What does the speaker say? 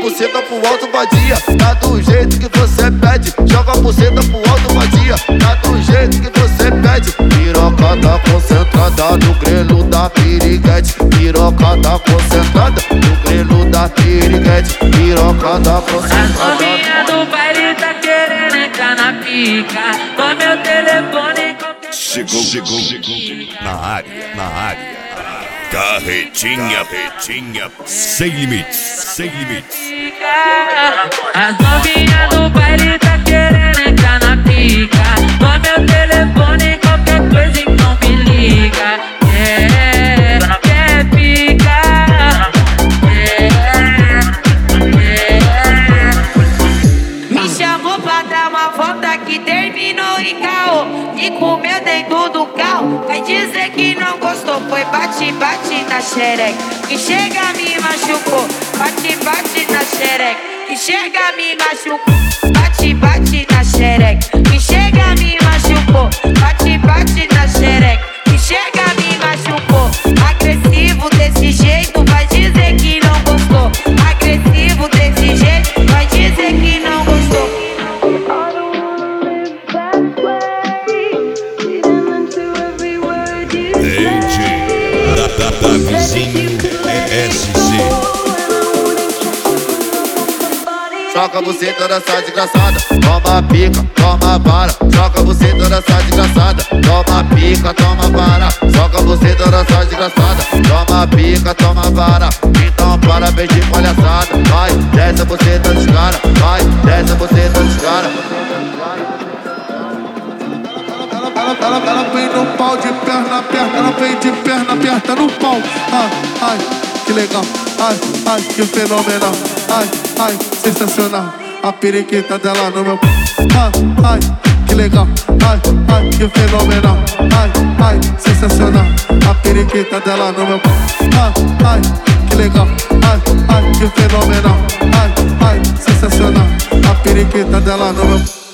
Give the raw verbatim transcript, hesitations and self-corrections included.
buceta pro alto, vadia. Tá do jeito que você pede. Joga a buceta pro alto, vadia. Tá do jeito que você pede. Pirocada concentrada no grelo da piriguete. Pirocada concentrada no grelo da piriguete. Pirocada concentrada. A novinha do baile tá querendo entrar na pica. Com meu telefone. Chegou, chegou, chegou. Na área, na área. Carretinha, retinha, sem limites, sem limites. As novinhas do baile tá querendo entrar na pica. Com meu telefone, qualquer coisa então me liga. É, quer pica. É, é. Me chamou pra dar uma volta que terminou em caô. E comeu dentro do carro. Vai dizer que não gostou, foi bate, bate na xereca. Que chega me machucou, bate, bate na xereca. Que chega me machucou, bate, bate na xereca. Que chega me machucou, bate, bate na xereca. Que chega me machucou. Agressivo desse jeito, vai dizer que não gostou. Agressivo desse jeito, vai dizer que não gostou. Da vizinho S Z. Joga a buceta dessa desgraçada, toma pica, toma vara. Joga a buceta dessa desgraçada, toma pica, toma vara. Joga a buceta dessa desgraçada, toma pica, toma vara. Então parabéns de palhaçada, vai, desce a buceta dos cara, vai, desce a buceta dos cara. Ela, ela, ela vem no pau de perna aperta, ela vem de perna aperta no pau. Ai, ai, que legal, ai, ai, que fenomenal. Ai, ai, sensacional. A periquita dela no meu. Ai, ai, que legal, ai, ai, que fenomenal. Ai, ai, sensacional. A periquita dela no meu. Ai, ai, que legal, ai, ai, que fenomenal. Ai, ai, sensacional. A periquita dela no meu.